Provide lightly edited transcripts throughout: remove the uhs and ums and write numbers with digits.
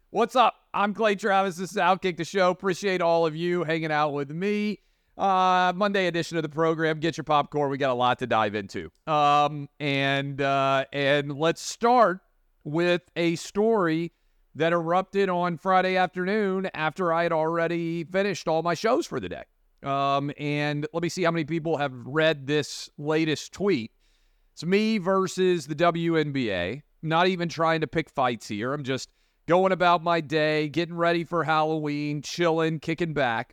What's up? I'm Clay Travis. This is Outkick the Show. Appreciate all of you hanging out with me. Monday edition of the program. Get your popcorn. We got a lot to dive into. And let's start with a story that erupted on Friday afternoon after I had already finished all my shows for the day. And let me see how many people have read this latest tweet. It's me versus the WNBA. Not even trying to pick fights here. I'm just going about my day, getting ready for Halloween, chilling, kicking back.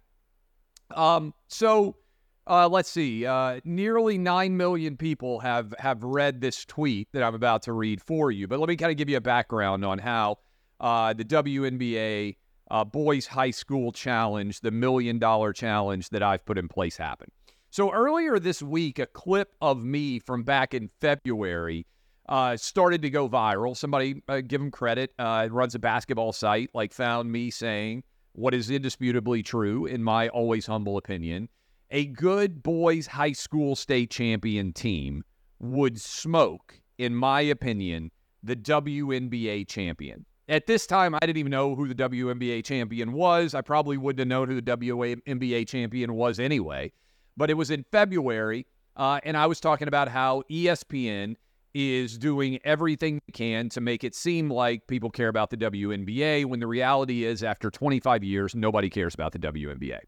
So let's see. Nearly 9 million people have read this tweet that I'm about to read for you. But let me kind of give you a background on how the WNBA Boys High School Challenge, the $1 million challenge that I've put in place, happened. So earlier this week, a clip of me from back in February started to go viral. Somebody, give him credit, runs a basketball site, found me saying what is indisputably true, in my always humble opinion. A good boys high school state champion team would smoke, in my opinion, the WNBA champion. At this time, I didn't even know who the WNBA champion was. I probably wouldn't have known who the WNBA champion was anyway. But it was in February, and I was talking about how ESPN is doing everything they can to make it seem like people care about the WNBA, when the reality is, after 25 years, nobody cares about the WNBA.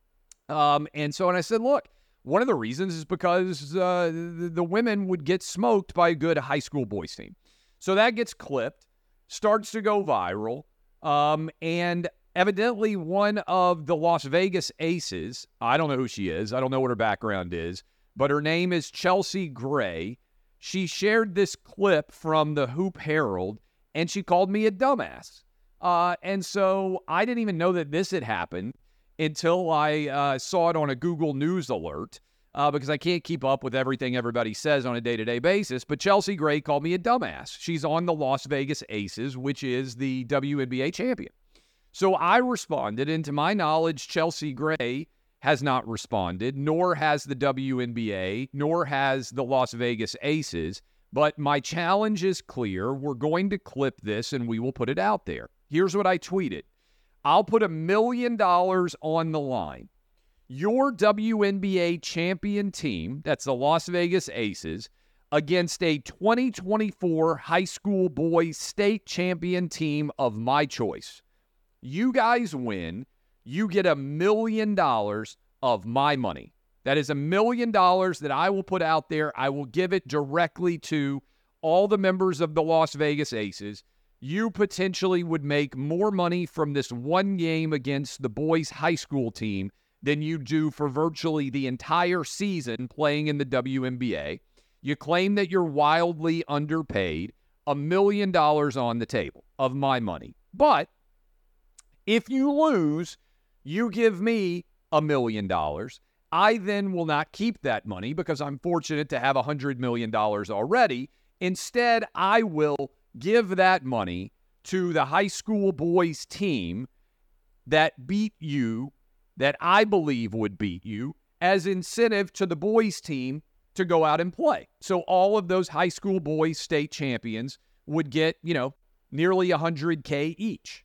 And I said, look, one of the reasons is because the women would get smoked by a good high school boys team. So that gets clipped, starts to go viral, and evidently one of the Las Vegas Aces, I don't know who she is, I don't know what her background is, but her name is Chelsea Gray. She shared this clip from the Hoop Herald, and she called me a dumbass. And so I didn't even know that this had happened until I saw it on a Google News alert, because I can't keep up with everything everybody says on a day-to-day basis. But Chelsea Gray called me a dumbass. She's on the Las Vegas Aces, which is the WNBA champion. So I responded, and to my knowledge, Chelsea Gray has not responded, nor has the WNBA, nor has the Las Vegas Aces. But my challenge is clear. We're going to clip this, and we will put it out there. Here's what I tweeted. I'll put $1 million on the line. Your WNBA champion team, that's the Las Vegas Aces, against a 2024 high school boys state champion team of my choice. You guys win. You get $1 million of my money. That is $1 million that I will put out there. I will give it directly to all the members of the Las Vegas Aces. You potentially would make more money from this one game against the boys high school team than you do for virtually the entire season playing in the WNBA. You claim that you're wildly underpaid. $1 million on the table of my money. But if you lose, you give me $1 million. I then will not keep that money because I'm fortunate to have $100 million already. Instead, I will give that money to the high school boys team that beat you, that I believe would beat you, as incentive to the boys team to go out and play. So all of those high school boys state champions would get, nearly $100K each.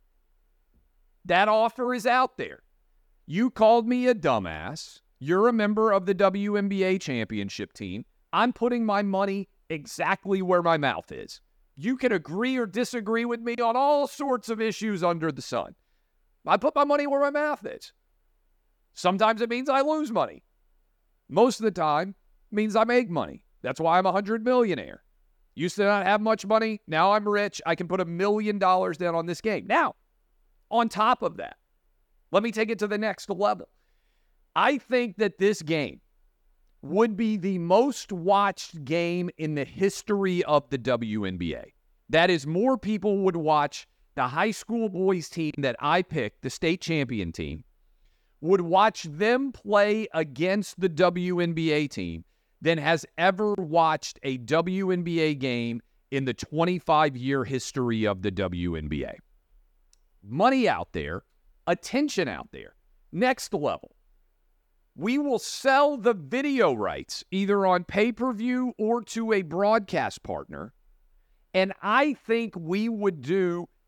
That offer is out there. You called me a dumbass. You're a member of the WNBA championship team. I'm putting my money exactly where my mouth is. You can agree or disagree with me on all sorts of issues under the sun. I put my money where my mouth is. Sometimes it means I lose money. Most of the time, it means I make money. That's why I'm a $100 millionaire. Used to not have much money. Now I'm rich. I can put $1 million down on this game. Now, on top of that, let me take it to the next level. I think that this game would be the most watched game in the history of the WNBA. That is, more people would watch the high school boys team that I picked, the state champion team, would watch them play against the WNBA team than has ever watched a WNBA game in the 25-year history of the WNBA. Money out there, attention out there, next level. We will sell the video rights either on pay-per-view or to a broadcast partner, and I think we would do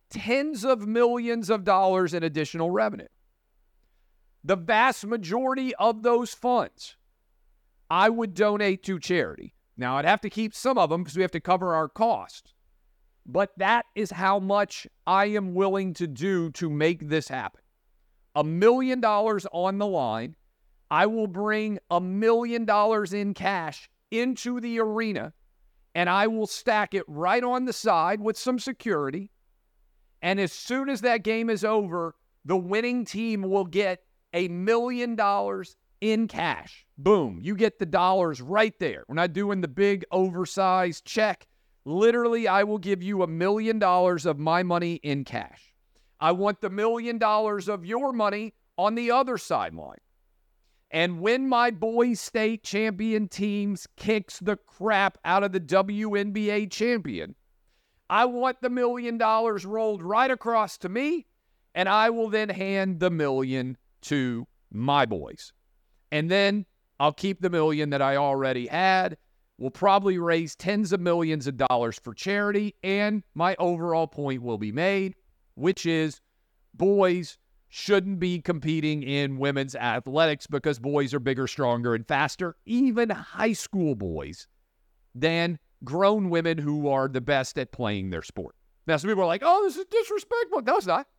tens of millions of dollars in additional revenue. The vast majority of those funds I would donate to charity. Now, I'd have to keep some of them because we have to cover our costs. But that is how much I am willing to do to make this happen. $1 million on the line. I will bring $1 million in cash into the arena, and I will stack it right on the side with some security. And as soon as that game is over, the winning team will get $1 million in cash. Boom. You get the dollars right there. We're not doing the big oversized check. Literally, I will give you $1 million of my money in cash. I want the $1 million of your money on the other sideline. And when my boys state champion teams kicks the crap out of the WNBA champion, I want the $1 million rolled right across to me, and I will then hand the $1 million to my boys. And then I'll keep the $1 million that I already had. We'll probably raise tens of millions of dollars for charity, and my overall point will be made, which is boys shouldn't be competing in women's athletics because boys are bigger, stronger, and faster, even high school boys, than grown women who are the best at playing their sport. Now, some people are like, oh, this is disrespectful. No, it's not.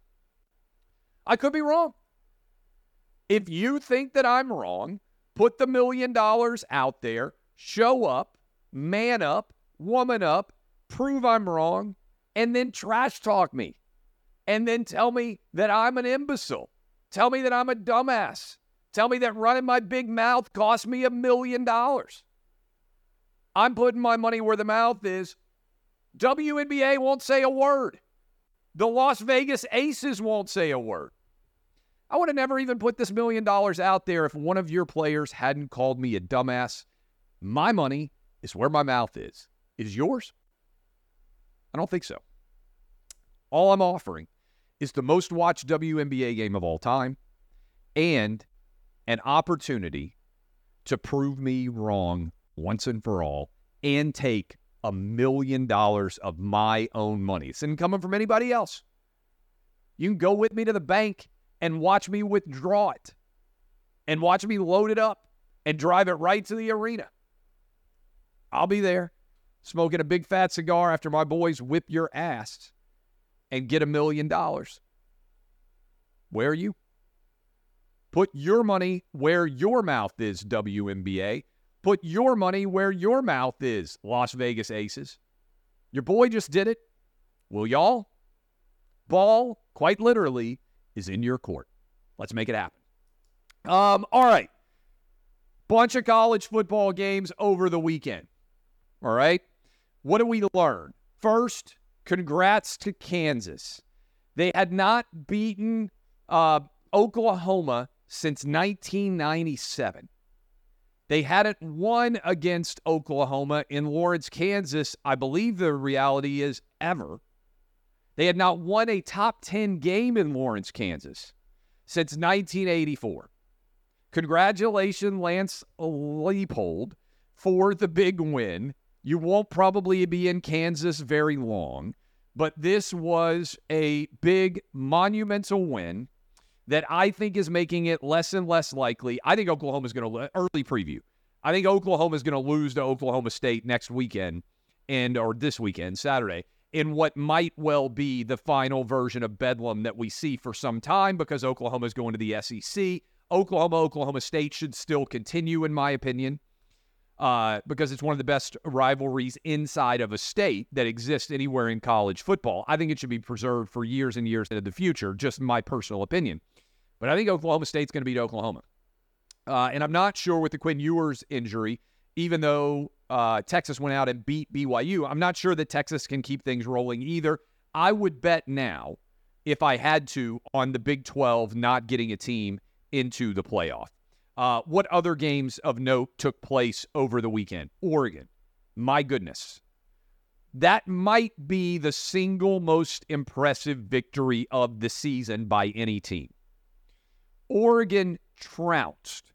I could be wrong. If you think that I'm wrong, put the $1 million out there, show up, man up, woman up, prove I'm wrong, and then trash talk me. And then tell me that I'm an imbecile. Tell me that I'm a dumbass. Tell me that running my big mouth cost me $1 million. I'm putting my money where the mouth is. WNBA won't say a word. The Las Vegas Aces won't say a word. I would have never even put this $1 million out there if one of your players hadn't called me a dumbass. My money is where my mouth is. Is yours? I don't think so. All I'm offering is the most watched WNBA game of all time and an opportunity to prove me wrong once and for all and take $1 million of my own money. It's not coming from anybody else. You can go with me to the bank and watch me withdraw it and watch me load it up and drive it right to the arena. I'll be there smoking a big fat cigar after my boys whip your ass and get $1 million. Where are you? Put your money where your mouth is, WNBA. Put your money where your mouth is, Las Vegas Aces. Your boy just did it. Will y'all? Ball, quite literally, is in your court. Let's make it happen. All right. Bunch of college football games over the weekend. All right. What do we learn? First, congrats to Kansas. They had not beaten Oklahoma since 1997. They hadn't won against Oklahoma in Lawrence, Kansas, I believe the reality is ever. They had not won a top 10 game in Lawrence, Kansas since 1984. Congratulations, Lance Leipold, for the big win. You won't probably be in Kansas very long, but this was a big, monumental win that I think is making it less and less likely. I think Oklahoma's going to, early preview, I think Oklahoma's going to lose to Oklahoma State next weekend, or this weekend, Saturday, in what might well be the final version of Bedlam that we see for some time because Oklahoma's going to the SEC. Oklahoma State should still continue, in my opinion, because it's one of the best rivalries inside of a state that exists anywhere in college football. I think it should be preserved for years and years into the future, just my personal opinion. But I think Oklahoma State's going to beat Oklahoma. And I'm not sure with the Quinn Ewers injury, even though Texas went out and beat BYU, I'm not sure that Texas can keep things rolling either. I would bet now, if I had to, on the Big 12 not getting a team into the playoff. What other games of note took place over the weekend? Oregon. My goodness. That might be the single most impressive victory of the season by any team. Oregon trounced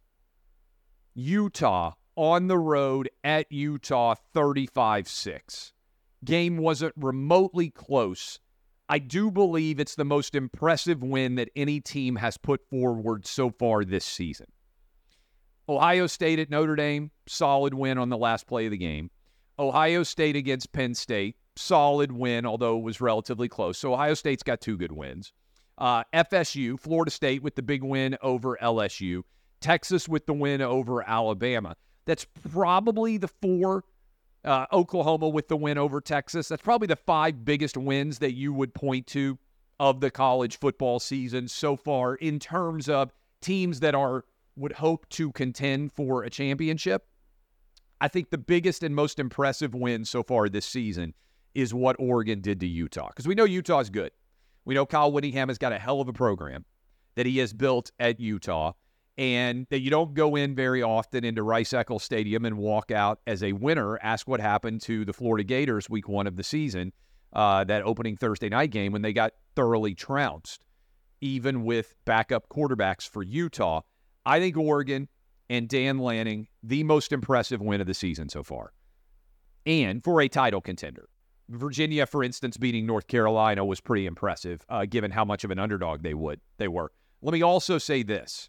Utah on the road at Utah 35-6. Game wasn't remotely close. I do believe it's the most impressive win that any team has put forward so far this season. Ohio State at Notre Dame, solid win on the last play of the game. Ohio State against Penn State, solid win, although it was relatively close. So Ohio State's got 2 good wins. FSU, Florida State with the big win over LSU. Texas with the win over Alabama. That's probably the 4. Oklahoma with the win over Texas. That's probably the 5 biggest wins that you would point to of the college football season so far in terms of teams that would hope to contend for a championship. I think the biggest and most impressive win so far this season is what Oregon did to Utah. Because we know Utah's good. We know Kyle Whittingham has got a hell of a program that he has built at Utah, and that you don't go in very often into Rice-Eccles Stadium and walk out as a winner. Ask what happened to the Florida Gators week 1 of the season, that opening Thursday night game when they got thoroughly trounced, even with backup quarterbacks for Utah. I think Oregon and Dan Lanning, the most impressive win of the season so far, and for a title contender. Virginia, for instance, beating North Carolina was pretty impressive, given how much of an underdog they were. Let me also say this.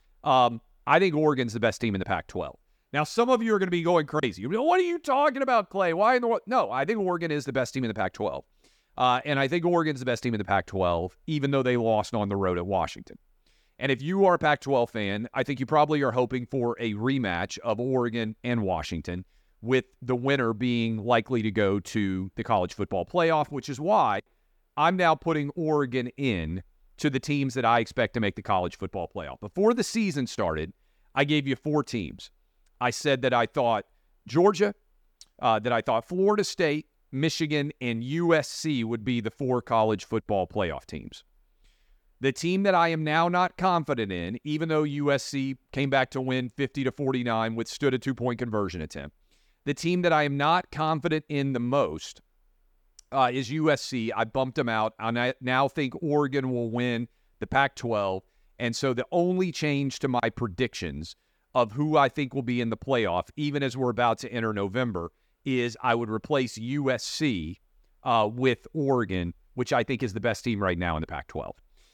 I think Oregon's the best team in the Pac-12. Now, some of you are going to be going crazy. What are you talking about, Clay? Why in the world? No, I think Oregon is the best team in the Pac-12. And I think Oregon's the best team in the Pac-12, even though they lost on the road at Washington. And if you are a Pac-12 fan, I think you probably are hoping for a rematch of Oregon and Washington, with the winner being likely to go to the college football playoff, which is why I'm now putting Oregon in to the teams that I expect to make the college football playoff. Before the season started, I gave you 4 teams. I said that I thought Georgia, that I thought Florida State, Michigan, and USC would be the 4 college football playoff teams. The team that I am now not confident in, even though USC came back to win 50-49, withstood a 2-point conversion attempt, the team that I am not confident in the most is USC. I bumped them out. I now think Oregon will win the Pac-12. And so the only change to my predictions of who I think will be in the playoff, even as we're about to enter November, is I would replace USC with Oregon, which I think is the best team right now in the Pac-12.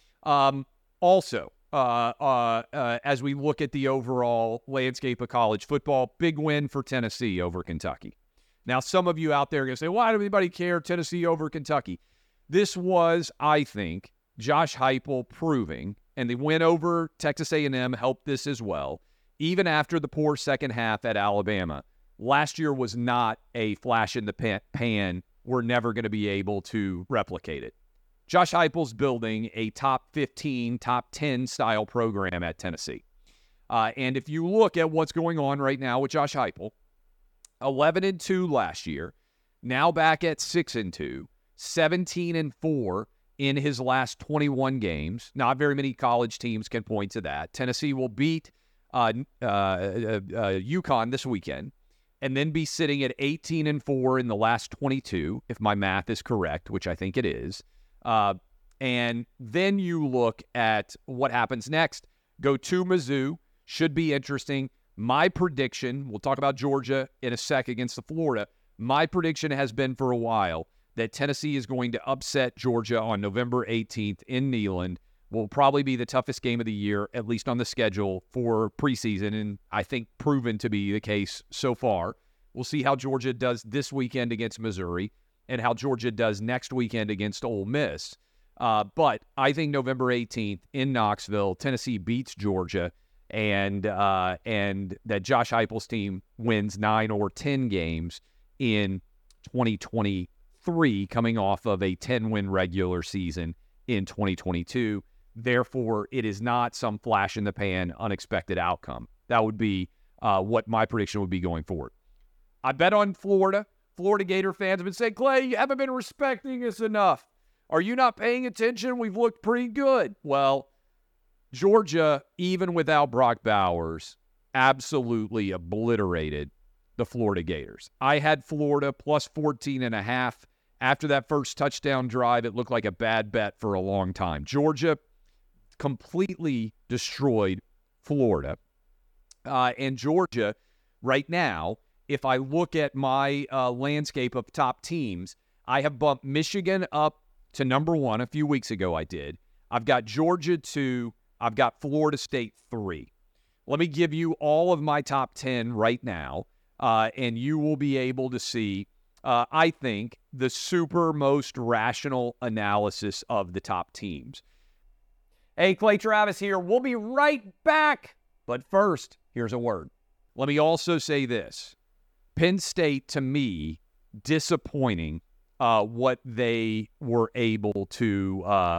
Also, as we look at the overall landscape of college football, big win for Tennessee over Kentucky. Now, some of you out there are going to say, why does anybody care, Tennessee over Kentucky? This was, I think, Josh Heupel proving, and the win over Texas A&M helped this as well, even after the poor second half at Alabama. Last year was not a flash in the pan. We're never going to be able to replicate it. Josh Heupel's building a top 15, top 10 style program at Tennessee. And if you look at what's going on right now with Josh Heupel, 11-2 last year, now back at 6-2, 17-4 in his last 21 games. Not very many college teams can point to that. Tennessee will beat UConn this weekend, and then be sitting at 18-4 in the last 22, if my math is correct, which I think it is. And then you look at what happens next. Go to Mizzou. Should be interesting. My prediction, we'll talk about Georgia in a sec against the Florida. My prediction has been for a while that Tennessee is going to upset Georgia on November 18th in Neyland. Will probably be the toughest game of the year, at least on the schedule for preseason, and I think proven to be the case so far. We'll see how Georgia does this weekend against Missouri and how Georgia does next weekend against Ole Miss. But I think November 18th in Knoxville, Tennessee beats Georgia, and that Josh Heupel's team wins 9 or 10 games in 2023, coming off of a 10-win regular season in 2022. Therefore, it is not some flash-in-the-pan, unexpected outcome. That would be what my prediction would be going forward. I bet on Florida. Florida Gator fans have been saying, Clay, you haven't been respecting us enough. Are you not paying attention? We've looked pretty good. Well, Georgia, even without Brock Bowers, absolutely obliterated the Florida Gators. I had Florida plus 14.5. After that first touchdown drive, it looked like a bad bet for a long time. Georgia completely destroyed Florida. And Georgia, right now, if I look at my landscape of top teams, I have bumped Michigan up to number 1 a few weeks ago. I did. I've got Georgia 2. I've got Florida State 3. Let me give you all of my top 10 right now, and you will be able to see, I think, the super most rational analysis of the top teams. Hey, Clay Travis here. We'll be right back. But first, here's a word. Let me also say this. Penn State, to me, disappointing what they were able to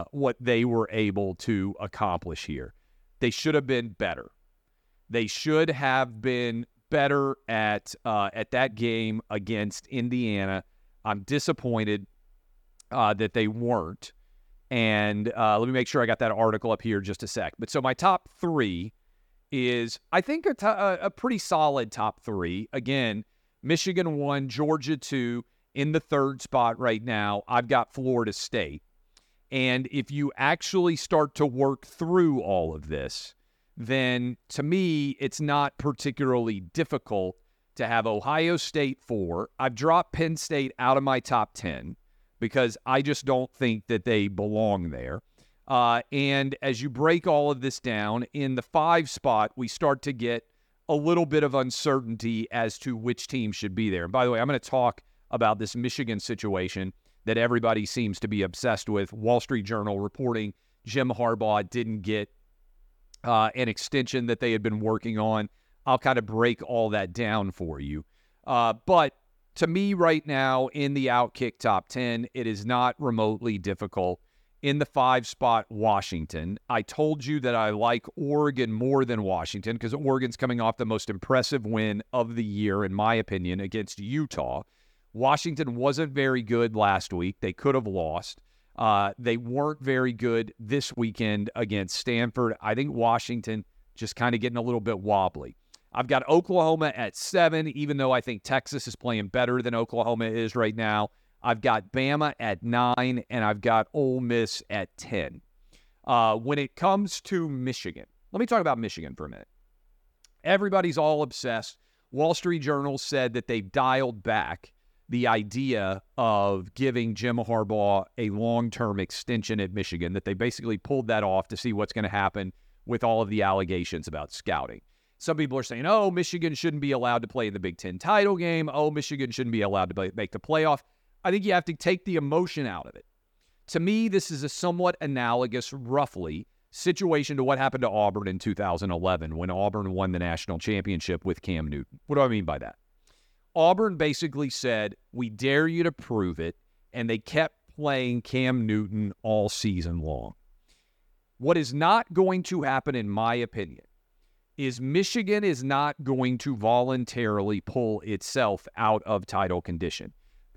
accomplish here. They should have been better. They should have been better at that game against Indiana. I'm disappointed that they weren't. And let me make sure I got that article up here just a sec. But so my top 3 is, I think, a pretty solid top 3. Again, Michigan 1, Georgia 2. In the 3rd spot right now, I've got Florida State. And if you actually start to work through all of this, then to me, it's not particularly difficult to have Ohio State 4. I've dropped Penn State out of my top 10 because I just don't think that they belong there. And as you break all of this down, in the 5 spot, we start to get a little bit of uncertainty as to which team should be there. And by the way, I'm going to talk about this Michigan situation that everybody seems to be obsessed with. Wall Street Journal reporting Jim Harbaugh didn't get an extension that they had been working on. I'll kind of break all that down for you. But to me right now, in the Outkick top 10, it is not remotely difficult. In the 5 spot, Washington. I told you that I like Oregon more than Washington because Oregon's coming off the most impressive win of the year, in my opinion, against Utah. Washington wasn't very good last week. They could have lost. They weren't very good this weekend against Stanford. I think Washington just kind of getting a little bit wobbly. I've got Oklahoma at 7, even though I think Texas is playing better than Oklahoma is right now. I've got Bama at 9, and I've got Ole Miss at 10. When it comes to Michigan, let me talk about Michigan for a minute. Everybody's all obsessed. Wall Street Journal said that they've dialed back the idea of giving Jim Harbaugh a long-term extension at Michigan, that they basically pulled that off to see what's going to happen with all of the allegations about scouting. Some people are saying, oh, Michigan shouldn't be allowed to play in the Big Ten title game. Oh, Michigan shouldn't be allowed to make the playoff. I think you have to take the emotion out of it. To me, this is a somewhat analogous, roughly, situation to what happened to Auburn in 2011 when Auburn won the national championship with Cam Newton. What do I mean by that? Auburn basically said, we dare you to prove it, and they kept playing Cam Newton all season long. What is not going to happen, in my opinion, is Michigan is not going to voluntarily pull itself out of title contention.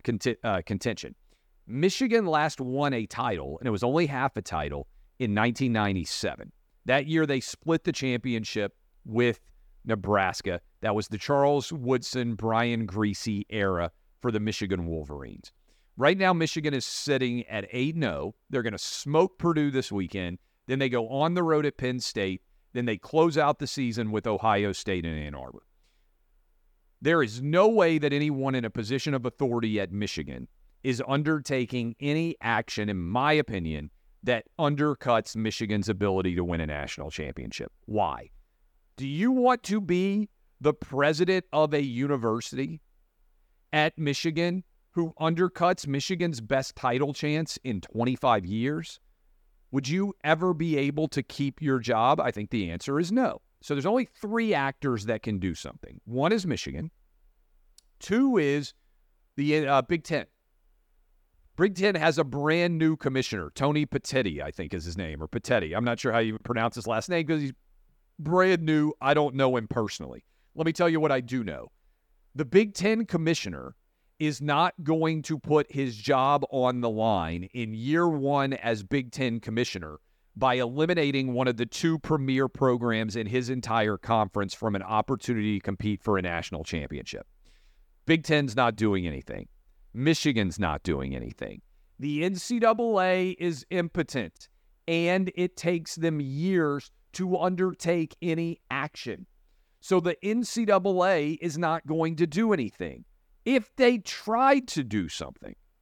Michigan last won a title, and it was only half a title, in 1997. That year, they split the championship with Nebraska. That was the Charles Woodson, Brian Griese era for the Michigan Wolverines. Right now, Michigan is sitting at 8-0. They're going to smoke Purdue this weekend. Then they go on the road at Penn State. Then they close out the season with Ohio State and Ann Arbor. There is no way that anyone in a position of authority at Michigan is undertaking any action, in my opinion, that undercuts Michigan's ability to win a national championship. Why? Do you want to be the president of a university at Michigan who undercuts Michigan's best title chance in 25 years? Would you ever be able to keep your job? I think the answer is no. So there's only 3 actors that can do something. 1 is Michigan. 2 is the Big Ten. Big Ten has a brand new commissioner, Tony Petitti, I think is his name, or Petitti. I'm not sure how you pronounce his last name because he's brand new. I don't know him personally. Let me tell you what I do know. The Big Ten commissioner is not going to put his job on the line in year 1 as Big Ten commissioner by eliminating one of the 2 premier programs in his entire conference from an opportunity to compete for a national championship. Big Ten's not doing anything. Michigan's not doing anything. The NCAA is impotent, and it takes them years to undertake any action. So the NCAA is not going to do anything. If they tried to do something,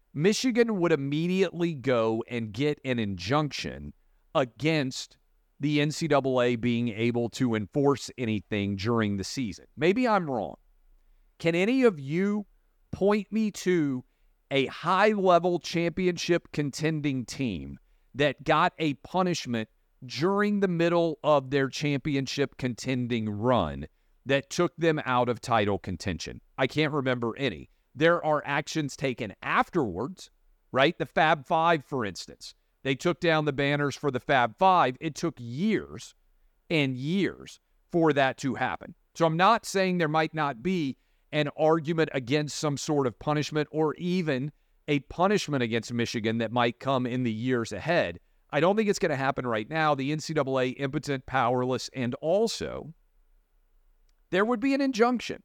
Michigan would immediately go and get an injunction against the NCAA being able to enforce anything during the season. Maybe I'm wrong. Can any of you point me to a high-level championship contending team that got a punishment during the middle of their championship contending run that took them out of title contention? I can't remember any. There are actions taken afterwards, right? The Fab Five, for instance. They took down the banners for the Fab Five. It took years and years for that to happen. So I'm not saying there might not be an argument against some sort of punishment or even a punishment against Michigan that might come in the years ahead. I don't think it's going to happen right now. The NCAA impotent, powerless, and also there would be an injunction.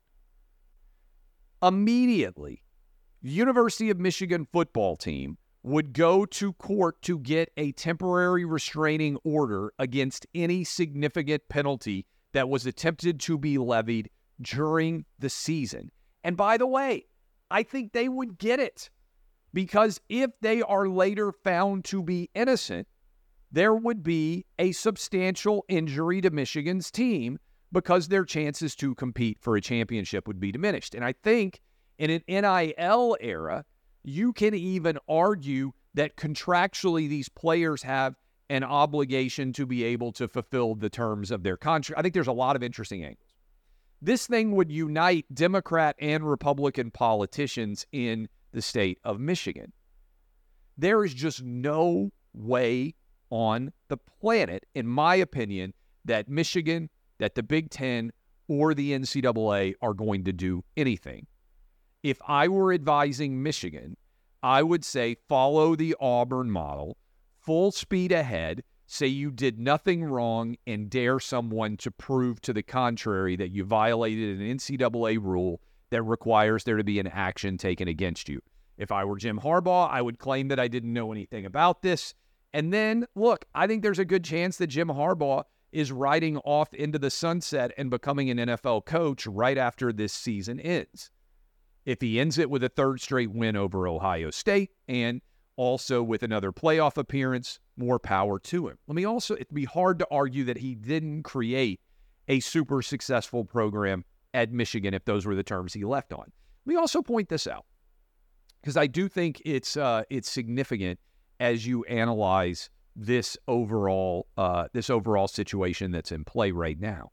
Immediately, the University of Michigan football team would go to court to get a temporary restraining order against any significant penalty that was attempted to be levied during the season. And by the way, I think they would get it, because if they are later found to be innocent, there would be a substantial injury to Michigan's team because their chances to compete for a championship would be diminished. And I think in an NIL era, you can even argue that contractually these players have an obligation to be able to fulfill the terms of their contract. I think there's a lot of interesting angles. This thing would unite Democrat and Republican politicians in the state of Michigan. There is just no way on the planet, in my opinion, that Michigan, that the Big Ten, or the NCAA are going to do anything. If I were advising Michigan, I would say follow the Auburn model, full speed ahead, say you did nothing wrong, and dare someone to prove to the contrary that you violated an NCAA rule that requires there to be an action taken against you. If I were Jim Harbaugh, I would claim that I didn't know anything about this. And then, look, I think there's a good chance that Jim Harbaugh is riding off into the sunset and becoming an NFL coach right after this season ends. If he ends it with a third straight win over Ohio State and also with another playoff appearance, more power to him. It'd be hard to argue that he didn't create a super successful program at Michigan if those were the terms he left on. Let me also point this out, because I do think it's significant as you analyze this overall situation that's in play right now.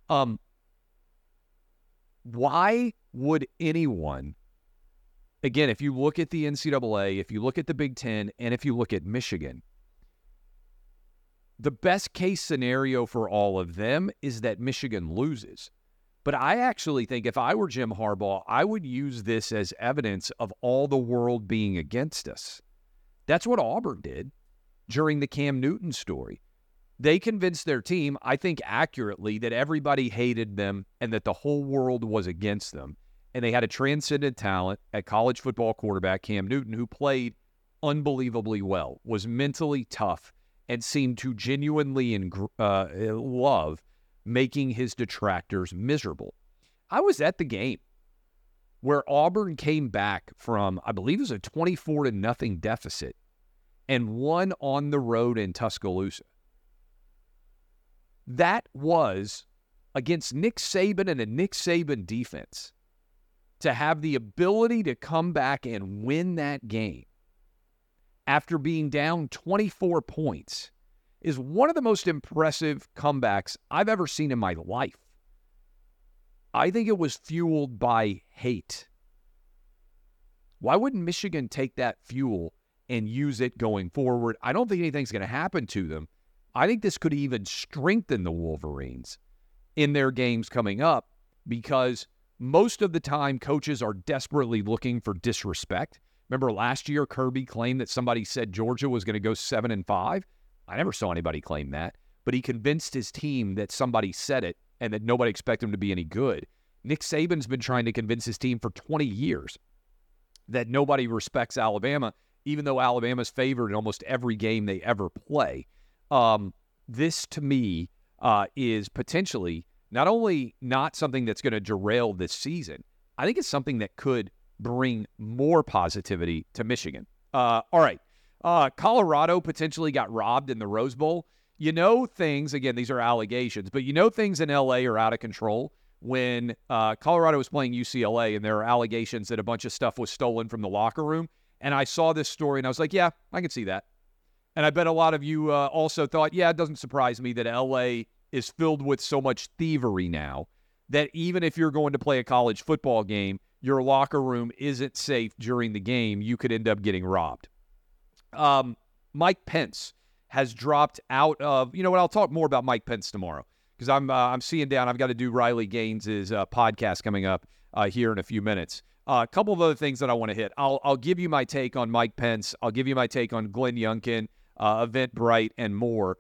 Why would anyone, again, if you look at the NCAA, if you look at the Big Ten, and if you look at Michigan, the best case scenario for all of them is that Michigan loses. But I actually think if I were Jim Harbaugh, I would use this as evidence of all the world being against us. That's what Auburn did during the Cam Newton story. They convinced their team, I think accurately, that everybody hated them and that the whole world was against them. And they had a transcendent talent at college football quarterback, Cam Newton, who played unbelievably well, was mentally tough, and seemed to genuinely love making his detractors miserable. I was at the game where Auburn came back from, I believe it was a 24-0 deficit, and won on the road in Tuscaloosa. That was against Nick Saban and a Nick Saban defense. To have the ability to come back and win that game after being down 24 points is one of the most impressive comebacks I've ever seen in my life. I think it was fueled by hate. Why wouldn't Michigan take that fuel and use it going forward? I don't think anything's going to happen to them. I think this could even strengthen the Wolverines in their games coming up, because most of the time coaches are desperately looking for disrespect. Remember last year, Kirby claimed that somebody said Georgia was going to go 7-5. I never saw anybody claim that, but he convinced his team that somebody said it and that nobody expected him to be any good. Nick Saban's been trying to convince his team for 20 years that nobody respects Alabama, even though Alabama's favored in almost every game they ever play. This, to me, is potentially not only not something that's going to derail this season, I think it's something that could bring more positivity to Michigan. All right. Colorado potentially got robbed in the Rose Bowl. You know things, again, these are allegations, but you know things in L.A. are out of control when Colorado was playing UCLA and there are allegations that a bunch of stuff was stolen from the locker room. And I saw this story and I was like, yeah, I can see that. And I bet a lot of you also thought, yeah, it doesn't surprise me that L.A. is filled with so much thievery now that even if you're going to play a college football game, your locker room isn't safe during the game. You could end up getting robbed. Mike Pence has dropped out of, you know what, I'll talk more about Mike Pence tomorrow because I'm seeing down. I've got to do Riley Gaines' podcast coming up here in a few minutes. A couple of other things that I want to hit. I'll give you my take on Mike Pence. I'll give you my take on Glenn Youngkin, Eventbrite, and more.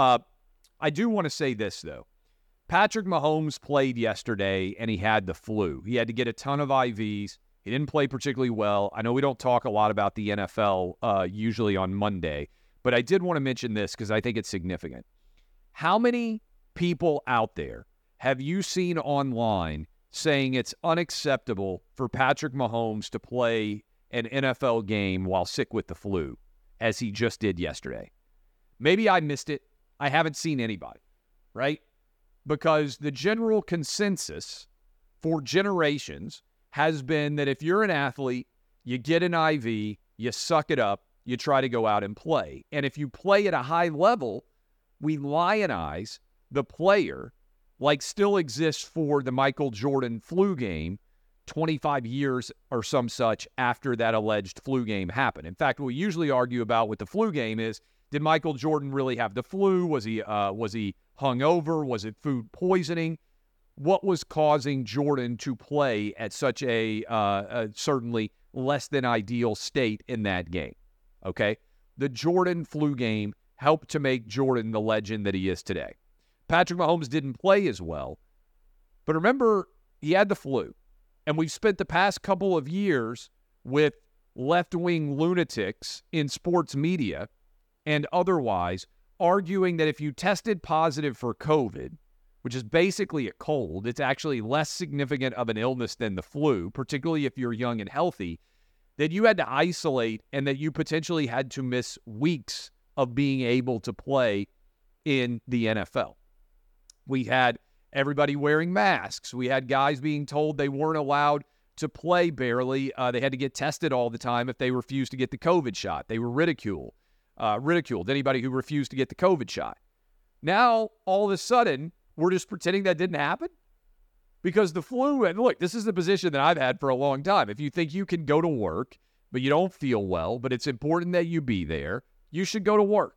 I do want to say this, though. Patrick Mahomes played yesterday, and he had the flu. He had to get a ton of IVs. He didn't play particularly well. I know we don't talk a lot about the NFL usually on Monday, but I did want to mention this because I think it's significant. How many people out there have you seen online saying it's unacceptable for Patrick Mahomes to play an NFL game while sick with the flu, as he just did yesterday? Maybe I missed it. I haven't seen anybody, right? Because the general consensus for generations has been that if you're an athlete, you get an IV, you suck it up, you try to go out and play. And if you play at a high level, we lionize the player like still exists for the Michael Jordan flu game 25 years or some such after that alleged flu game happened. In fact, what we usually argue about with the flu game is, did Michael Jordan really have the flu? Was he hungover? Was it food poisoning? What was causing Jordan to play at such a certainly less than ideal state in that game? Okay? The Jordan flu game helped to make Jordan the legend that he is today. Patrick Mahomes didn't play as well, but remember, he had the flu. And we've spent the past couple of years with left-wing lunatics in sports media and otherwise arguing that if you tested positive for COVID, which is basically a cold, it's actually less significant of an illness than the flu, particularly if you're young and healthy, that you had to isolate and that you potentially had to miss weeks of being able to play in the NFL. We had everybody wearing masks. We had guys being told they weren't allowed to play barely. They had to get tested all the time if they refused to get the COVID shot. They were ridiculed. Anybody who refused to get the COVID shot. Now, all of a sudden, we're just pretending that didn't happen? Because the flu, and look, this is the position that I've had for a long time. If you think you can go to work, but you don't feel well, but it's important that you be there, you should go to work.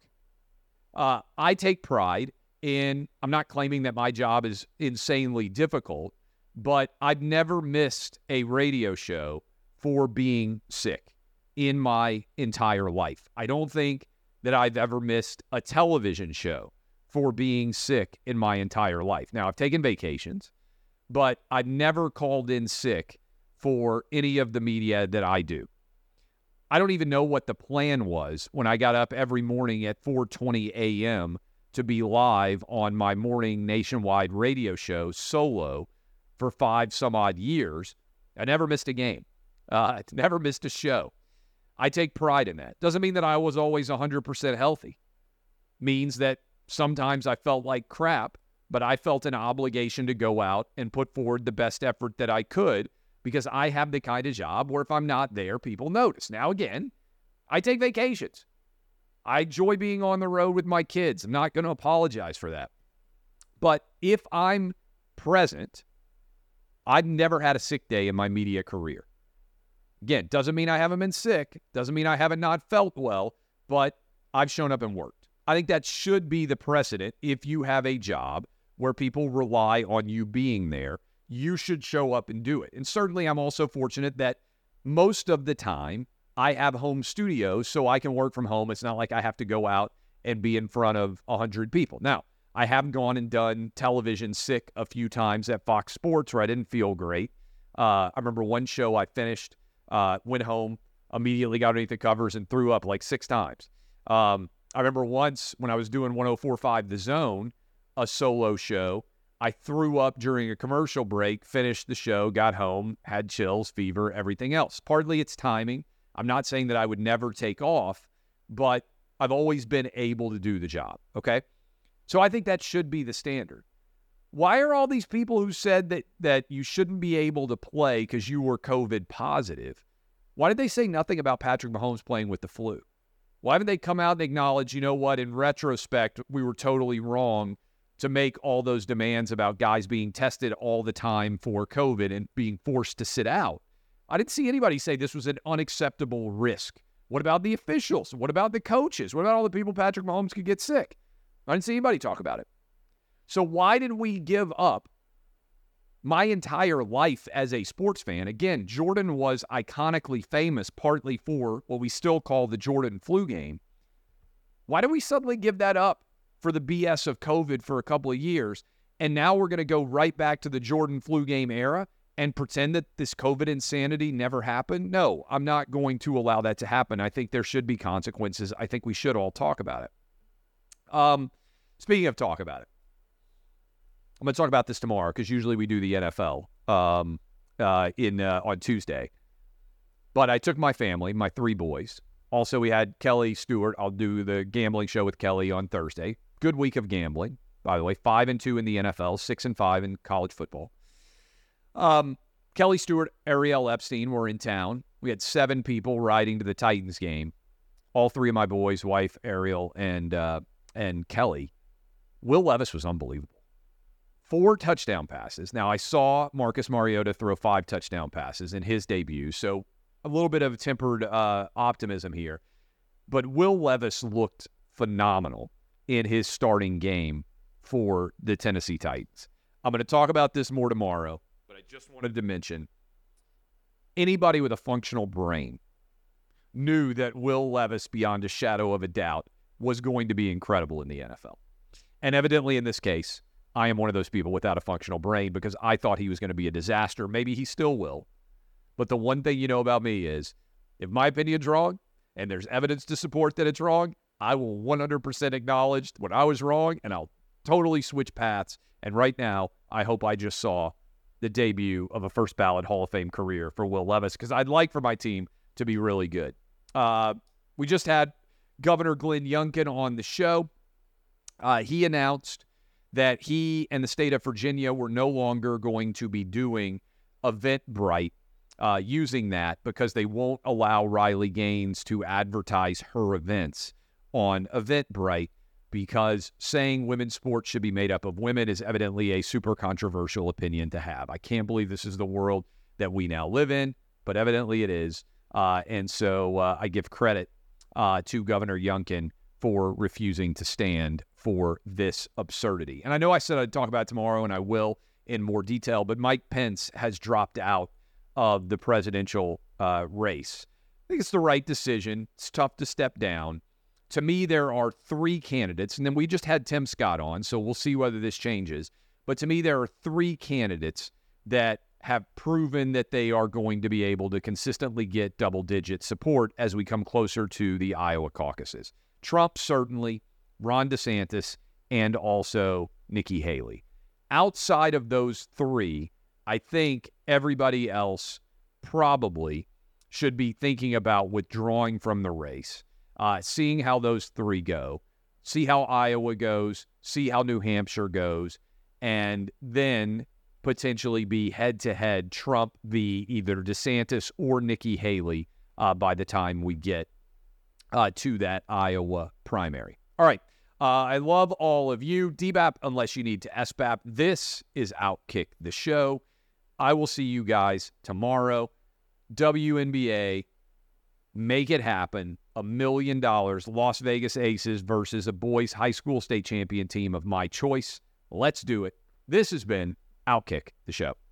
I take pride in, I'm not claiming that my job is insanely difficult, but I've never missed a radio show for being sick in my entire life. I don't think that I've ever missed a television show for being sick in my entire life. Now, I've taken vacations, but I've never called in sick for any of the media that I do. I don't even know what the plan was when I got up every morning at 4:20 a.m. to be live on my morning nationwide radio show solo for 5 some odd years. I never missed a game. Never missed a show. I take pride in that. Doesn't mean that I was always 100% healthy. Means that sometimes I felt like crap, but I felt an obligation to go out and put forward the best effort that I could because I have the kind of job where if I'm not there, people notice. Now, again, I take vacations. I enjoy being on the road with my kids. I'm not going to apologize for that. But if I'm present, I've never had a sick day in my media career. Again, doesn't mean I haven't been sick, doesn't mean I haven't not felt well, but I've shown up and worked. I think that should be the precedent. If you have a job where people rely on you being there, you should show up and do it. And certainly I'm also fortunate that most of the time I have home studios so I can work from home. It's not like I have to go out and be in front of 100 people. Now, I have gone and done television sick a few times at Fox Sports where I didn't feel great. I remember one show I finished, went home, immediately got underneath the covers and threw up like 6 times. I remember once when I was doing 104.5 The Zone, a solo show, I threw up during a commercial break, finished the show, got home, had chills, fever, everything else. Partly it's timing. I'm not saying that I would never take off, but I've always been able to do the job, okay? So I think that should be the standard. Why are all these people who said that you shouldn't be able to play because you were COVID positive, why did they say nothing about Patrick Mahomes playing with the flu? Why haven't they come out and acknowledged, you know what, in retrospect, we were totally wrong to make all those demands about guys being tested all the time for COVID and being forced to sit out? I didn't see anybody say this was an unacceptable risk. What about the officials? What about the coaches? What about all the people Patrick Mahomes could get sick? I didn't see anybody talk about it. So why did we give up my entire life as a sports fan? Again, Jordan was iconically famous partly for what we still call the Jordan flu game. Why did we suddenly give that up for the BS of COVID for a couple of years? And now we're going to go right back to the Jordan flu game era and pretend that this COVID insanity never happened? No, I'm not going to allow that to happen. I think there should be consequences. I think we should all talk about it. Speaking of talk about it, I'm going to talk about this tomorrow because usually we do the NFL on Tuesday. But I took my family, my 3 boys. Also, we had Kelly Stewart. I'll do the gambling show with Kelly on Thursday. Good week of gambling, by the way. 5-2 in the NFL, 6-5 in college football. Kelly Stewart, Ariel Epstein were in town. We had 7 people riding to the Titans game. All 3 of my boys, wife, Ariel, and Kelly. Will Levis was unbelievable. 4 touchdown passes. Now, I saw Marcus Mariota throw 5 touchdown passes in his debut, so a little bit of tempered optimism here. But Will Levis looked phenomenal in his starting game for the Tennessee Titans. I'm going to talk about this more tomorrow, but I just wanted to mention anybody with a functional brain knew that Will Levis, beyond a shadow of a doubt, was going to be incredible in the NFL. And evidently in this case, I am one of those people without a functional brain because I thought he was going to be a disaster. Maybe he still will. But the one thing you know about me is if my opinion's wrong and there's evidence to support that it's wrong, I will 100% acknowledge when I was wrong and I'll totally switch paths. And right now, I hope I just saw the debut of a first ballot Hall of Fame career for Will Levis because I'd like for my team to be really good. We just had Governor Glenn Youngkin on the show. He announced that he and the state of Virginia were no longer going to be doing Eventbrite, using that because they won't allow Riley Gaines to advertise her events on Eventbrite because saying women's sports should be made up of women is evidently a super controversial opinion to have. I can't believe this is the world that we now live in, but evidently it is. And so I give credit to Governor Youngkin for refusing to stand for this absurdity. And I know I said I'd talk about it tomorrow, and I will in more detail, but Mike Pence has dropped out of the presidential race. I think it's the right decision. It's tough to step down. To me, there are 3 candidates, and then we just had Tim Scott on, so we'll see whether this changes. But to me, there are 3 candidates that have proven that they are going to be able to consistently get double-digit support as we come closer to the Iowa caucuses. Trump, certainly, Ron DeSantis, and also Nikki Haley. Outside of those 3, I think everybody else probably should be thinking about withdrawing from the race, seeing how those 3 go, see how Iowa goes, see how New Hampshire goes, and then potentially be head-to-head Trump v. either DeSantis or Nikki Haley by the time we get to that Iowa primary. All right. I love all of you. DBAP, unless you need to SBAP. This is Outkick the Show. I will see you guys tomorrow. WNBA, make it happen. $1 million. Las Vegas Aces versus a boys high school state champion team of my choice. Let's do it. This has been Outkick the Show.